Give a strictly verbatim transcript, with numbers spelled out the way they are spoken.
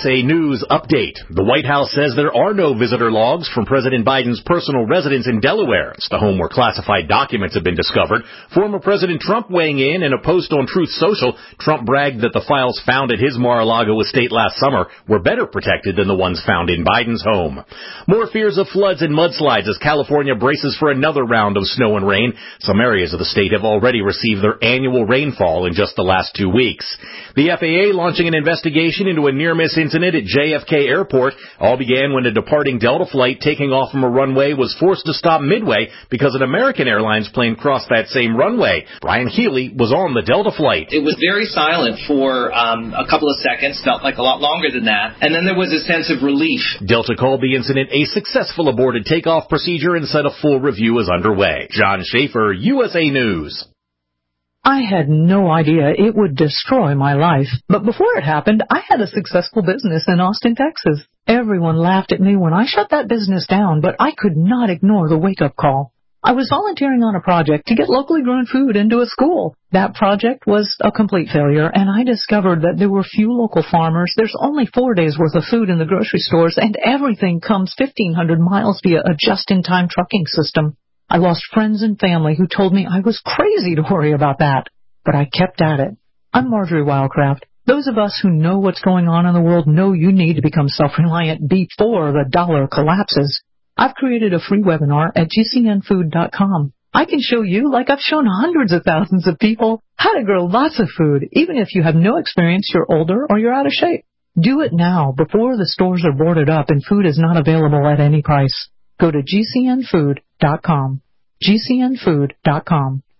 S A News update. The White House says there are no visitor logs from President Biden's personal residence in Delaware. It's the home where classified documents have been discovered. Former President Trump weighing in in a post on Truth Social. Trump bragged that the files found at his Mar-a-Lago estate last summer were better protected than the ones found in Biden's home. More fears of floods and mudslides as California braces for another round of snow and rain. Some areas of the state have already received their annual rainfall in just the last two weeks. The F A A launching an investigation into a near-miss incident at J F K Airport. All began when a departing Delta flight taking off from a runway was forced to stop midway because an American Airlines plane crossed that same runway. Brian Healy was on the Delta flight. It was very silent for um, a couple of seconds, felt like a lot longer than that, and then there was a sense of relief. Delta called the incident a successful aborted takeoff procedure and said a full review is underway. John Schaefer, U S A News. I had no idea it would destroy my life, but before it happened, I had a successful business in Austin, Texas. Everyone laughed at me when I shut that business down, but I could not ignore the wake-up call. I was volunteering on a project to get locally grown food into a school. That project was a complete failure, and I discovered that there were few local farmers. There's only four days' worth of food in the grocery stores, and everything comes fifteen hundred miles via a just-in-time trucking system. I lost friends and family who told me I was crazy to worry about that, but I kept at it. I'm Marjorie Wildcraft. Those of us who know what's going on in the world know you need to become self-reliant before the dollar collapses. I've created a free webinar at G C N food dot com. I can show you, like I've shown hundreds of thousands of people, how to grow lots of food, even if you have no experience, you're older, or you're out of shape. Do it now, before the stores are boarded up and food is not available at any price. Go to G C N food dot com. G C N food dot com.